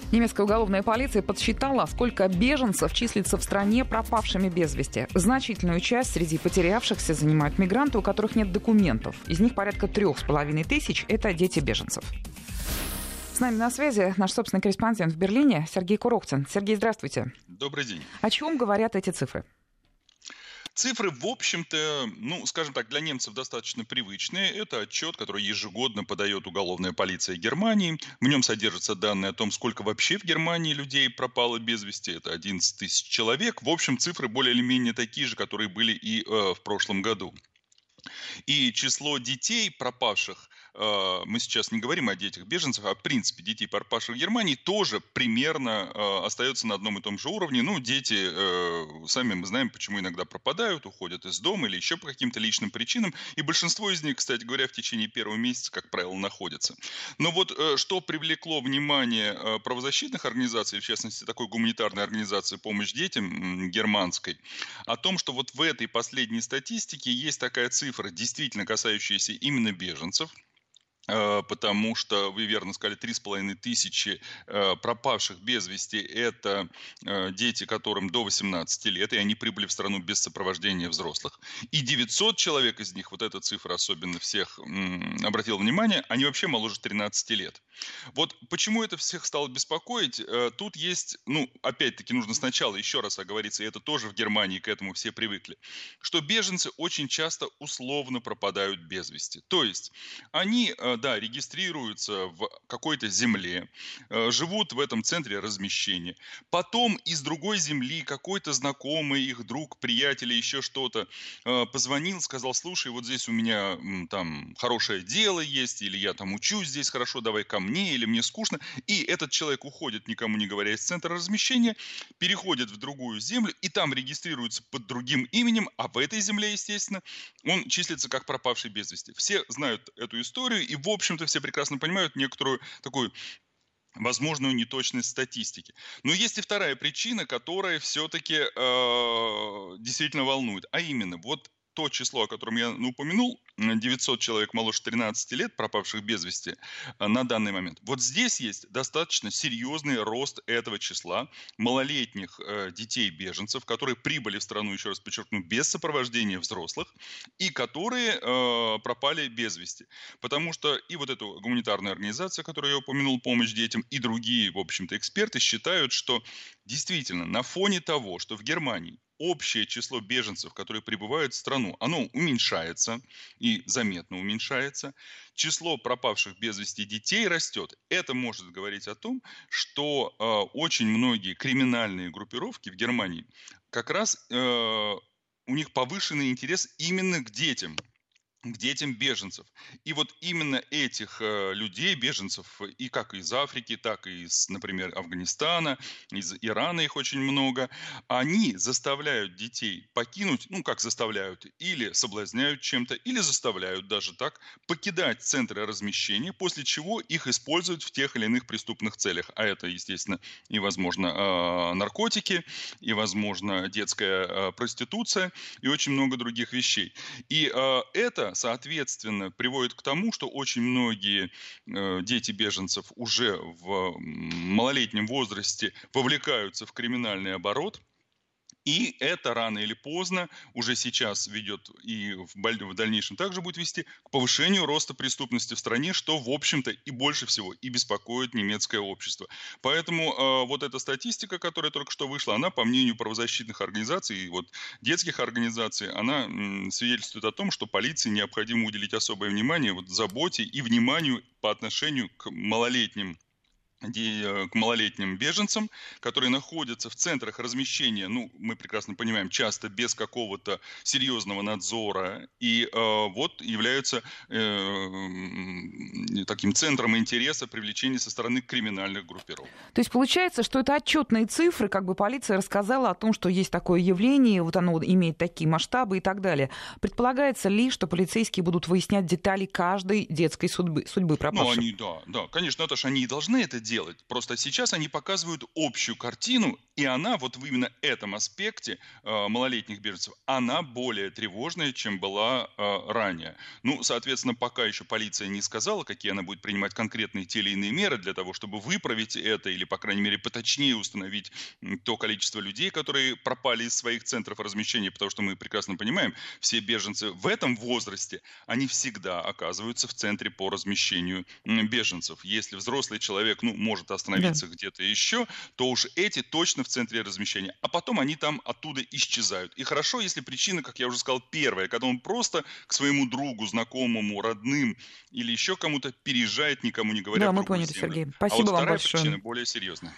Немецкая уголовная полиция подсчитала, сколько беженцев числится в стране пропавшими без вести. Значительную часть среди потерявшихся занимают мигранты, у которых нет документов. Из них порядка 3500 – это дети беженцев. С нами на связи наш собственный корреспондент в Берлине Сергей Курохтин. Сергей, здравствуйте. Добрый день. О чем говорят эти цифры? Цифры, в общем-то, скажем так, для немцев достаточно привычные. Это отчет, который ежегодно подает уголовная полиция Германии. В нем содержатся данные о том, сколько вообще в Германии людей пропало без вести. Это 11 тысяч человек. В общем, цифры более или менее такие же, которые были и в прошлом году. И число детей, пропавших, мы сейчас не говорим о детях беженцев, а в принципе детей, пропавших в Германии, тоже примерно остается на одном и том же уровне. Дети, сами мы знаем, почему иногда пропадают, уходят из дома или еще по каким-то личным причинам. И большинство из них, кстати говоря, в течение первого месяца, как правило, находятся. Но вот что привлекло внимание правозащитных организаций, в частности, такой гуманитарной организации «Помощь детям» германской, о том, что вот в этой последней статистике есть такая цифра, действительно касающаяся именно беженцев, потому что, вы верно сказали, 3500 пропавших без вести – это дети, которым до 18 лет, и они прибыли в страну без сопровождения взрослых. И 900 человек из них, вот эта цифра особенно всех обратила внимание, они вообще моложе 13 лет. Вот почему это всех стало беспокоить? Тут есть, опять-таки нужно сначала еще раз оговориться, и это тоже в Германии к этому все привыкли, что беженцы очень часто условно пропадают без вести. То есть они, регистрируются в какой-то земле, живут в этом центре размещения. Потом из другой земли какой-то знакомый, их друг, приятель, еще что-то позвонил, сказал: слушай, вот здесь у меня там хорошее дело есть, или я там учусь здесь хорошо, давай ко мне, или мне скучно. И этот человек уходит, никому не говоря, из центра размещения, переходит в другую землю и там регистрируется под другим именем, а в этой земле, естественно, он числится как пропавший без вести. Все знают эту историю, и в общем-то все прекрасно понимают некоторую такую возможную неточность статистики. Но есть и вторая причина, которая все-таки действительно волнует. А именно, вот то число, о котором я упомянул, 900 человек моложе 13 лет, пропавших без вести на данный момент. Вот здесь есть достаточно серьезный рост этого числа малолетних детей-беженцев, которые прибыли в страну, еще раз подчеркну, без сопровождения взрослых, и которые пропали без вести. Потому что и вот эта гуманитарная организация, которую я упомянул, «Помощь детям», и другие, в общем-то, эксперты считают, что действительно на фоне того, что в Германии общее число беженцев, которые прибывают в страну, оно уменьшается и заметно уменьшается. Число пропавших без вести детей растет. Это может говорить о том, что очень многие криминальные группировки в Германии как раз у них повышенный интерес именно к детям беженцев. И вот именно этих людей, беженцев, и как из Африки, так и из, например, Афганистана, из Ирана их очень много, они заставляют детей покинуть, как заставляют, или соблазняют чем-то, или заставляют даже так покидать центры размещения, после чего их используют в тех или иных преступных целях. А это, естественно, и, возможно, наркотики, и, возможно, детская проституция, и очень много других вещей. И это, соответственно, приводит к тому, что очень многие дети беженцев уже в малолетнем возрасте вовлекаются в криминальный оборот. И это рано или поздно, уже сейчас ведет и в дальнейшем также будет вести к повышению роста преступности в стране, что, в общем-то, и больше всего и беспокоит немецкое общество. Поэтому вот эта статистика, которая только что вышла, она, по мнению правозащитных организаций и детских организаций, она свидетельствует о том, что полиции необходимо уделить особое внимание заботе и вниманию по отношению к малолетним беженцам, которые находятся в центрах размещения, мы прекрасно понимаем, часто без какого-то серьезного надзора, и являются таким центром интереса привлечения со стороны криминальных группировок. То есть получается, что это отчетные цифры, полиция рассказала о том, что есть такое явление, оно имеет такие масштабы и так далее. Предполагается ли, что полицейские будут выяснять детали каждой детской судьбы пропавших? Да, конечно, это же они и должны это делать. Просто сейчас они показывают общую картину И она вот в именно этом аспекте малолетних беженцев, она более тревожная, чем была ранее. Ну, соответственно, пока еще полиция не сказала, какие она будет принимать конкретные те или иные меры для того, чтобы выправить это или, по крайней мере, поточнее установить то количество людей, которые пропали из своих центров размещения, потому что мы прекрасно понимаем, все беженцы в этом возрасте, они всегда оказываются в центре по размещению беженцев. Если взрослый человек, может Да. остановиться где-то еще, то уж эти точно в центре размещения, а потом они там оттуда исчезают. И хорошо, если причина, как я уже сказал, первая, когда он просто к своему другу, знакомому, родным или еще кому-то переезжает, никому не говоря, Да, в мы другую поняли, землю. Сергей. А вот Спасибо вам вторая причина большое. более серьезная.